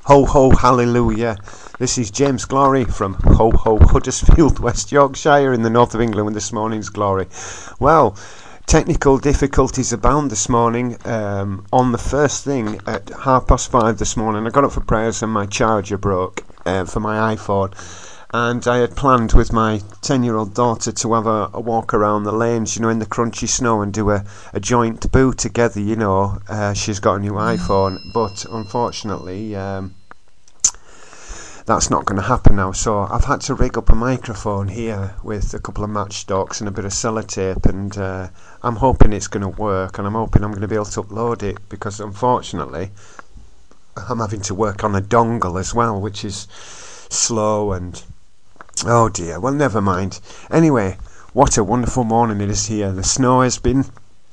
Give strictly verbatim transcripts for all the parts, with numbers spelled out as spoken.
Ho ho hallelujah. This is James Glory from Ho ho Huddersfield, West Yorkshire in the north of England with this morning's glory. Well, technical difficulties abound this morning. Um, on the first thing at half past five this morning, I got up for prayers and my charger broke uh, for my iPhone. And I had planned with my ten-year-old daughter to have a, a walk around the lanes, you know, in the crunchy snow and do a, a joint boo together, you know. Uh, she's got a new iPhone, but unfortunately, um, that's not going to happen now. So I've had to rig up a microphone here with a couple of matchsticks and a bit of sellotape, and uh, I'm hoping it's going to work, and I'm hoping I'm going to be able to upload it, because unfortunately, I'm having to work on a dongle as well, which is slow and... oh dear, well never mind. Anyway, what a wonderful morning it is here. The snow has been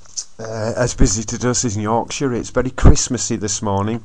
uh, as visited us in Yorkshire. It's very Christmassy this morning.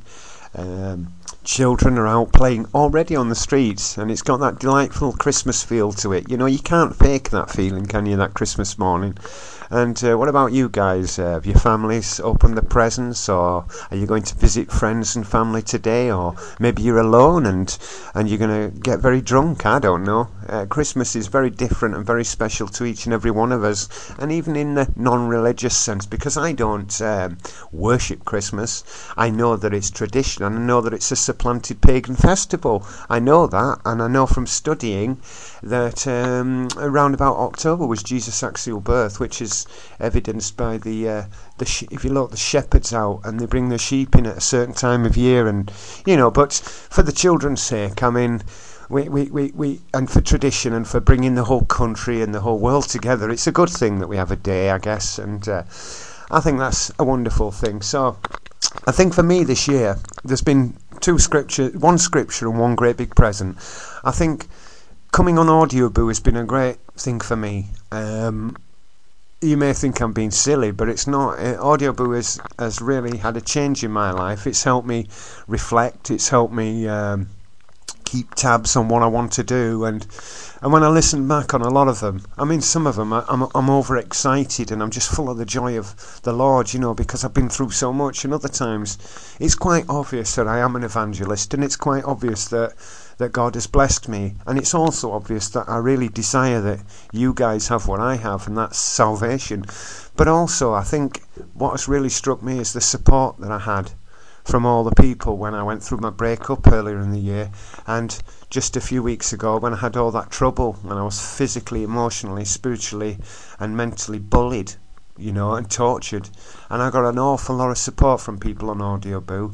Um, children are out playing already on the streets, and it's got that delightful Christmas feel to it. You know, you can't fake that feeling, can you, that Christmas morning? And uh, what about you guys? Uh, have your families opened the presents, or are you going to visit friends and family today? Or maybe you're alone and, and you're going to get very drunk, I don't know. Uh, Christmas is very different and very special to each and every one of us, and even in the non-religious sense, because I don't um, worship Christmas. I know that it's tradition, and I know that it's a supplanted pagan festival. I know that, and I know from studying that um, around about October was Jesus' actual birth, which is evidenced by the uh, the sh- if you look, the shepherds out and they bring the sheep in at a certain time of year, and you know. But for the children's sake, I mean, we we, we, we and for tradition and for bringing the whole country and the whole world together, it's a good thing that we have a day, I guess, and uh, I think that's a wonderful thing. So I think for me this year, there's been two scripture, one scripture and one great big present. I think coming on Audioboo has been a great thing for me. Um, you may think I'm being silly, but it's not. Uh, Audioboo has, has really had a change in my life. It's helped me reflect. It's helped me um, keep tabs on what I want to do. And and when I listen back on a lot of them, I mean, some of them, I, I'm I'm overexcited and I'm just full of the joy of the Lord, you know, because I've been through so much. And other times, it's quite obvious that I am an evangelist, and it's quite obvious that that God has blessed me, and it's also obvious that I really desire that you guys have what I have, and that's salvation. But also, I think what has really struck me is the support that I had from all the people when I went through my breakup earlier in the year, and just a few weeks ago when I had all that trouble, when I was physically, emotionally, spiritually and mentally bullied, you know, and tortured, and I got an awful lot of support from people on Audioboo,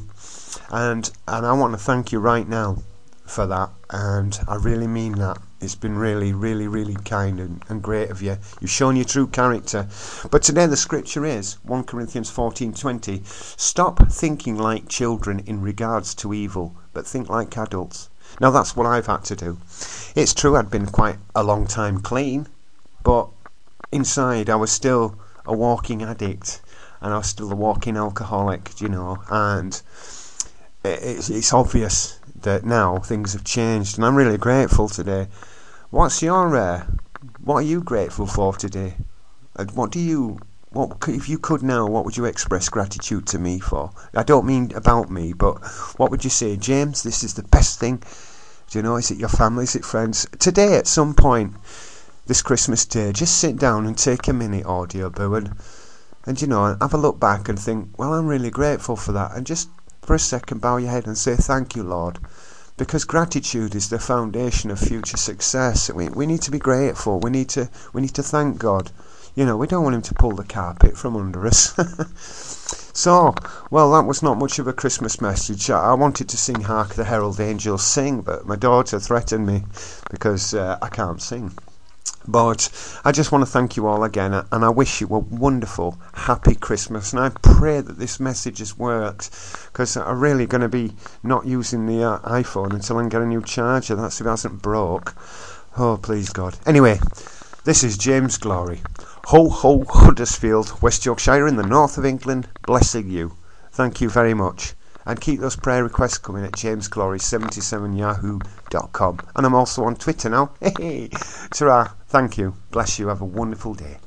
and and I want to thank you right now for that, and I really mean that. It's been really, really, really kind and, and great of you. You've shown your true character. But today the scripture is First Corinthians fourteen twenty. Stop thinking like children in regards to evil, but think like adults. Now that's what I've had to do. It's true I'd been quite a long time clean, but inside I was still a walking addict, and I was still a walking alcoholic, you know, and it's, it's obvious that now things have changed, and I'm really grateful today. What's your uh, what are you grateful for today? And what do you what if you could now? What would you express gratitude to me for? I don't mean about me, but what would you say, James? This is the best thing. Do you know? Is it your family? Is it friends? Today, at some point this Christmas day, just sit down and take a minute, Audioboo, and and you know, have a look back and think, well, I'm really grateful for that, and just for a second bow your head and say thank you, Lord, because gratitude is the foundation of future success. We we need to be grateful. We need to we need to thank God. You know, we don't want him to pull the carpet from under us. So, well, that was not much of a Christmas message. I wanted to sing Hark the Herald Angels Sing, but my daughter threatened me because uh, I can't sing. But I just want to thank you all again, and I wish you a wonderful, happy Christmas, and I pray that this message has worked, because I'm really going to be not using the uh, iPhone until I can get a new charger. That's if it hasn't broke. Oh, please God. Anyway, this is James Glory. Ho ho Huddersfield, West Yorkshire in the north of England, blessing you. Thank you very much. And keep those prayer requests coming at jamesglory seventy-seven yahoo dot com. And I'm also on Twitter now. Hey, ta-ra. Thank you. Bless you. Have a wonderful day.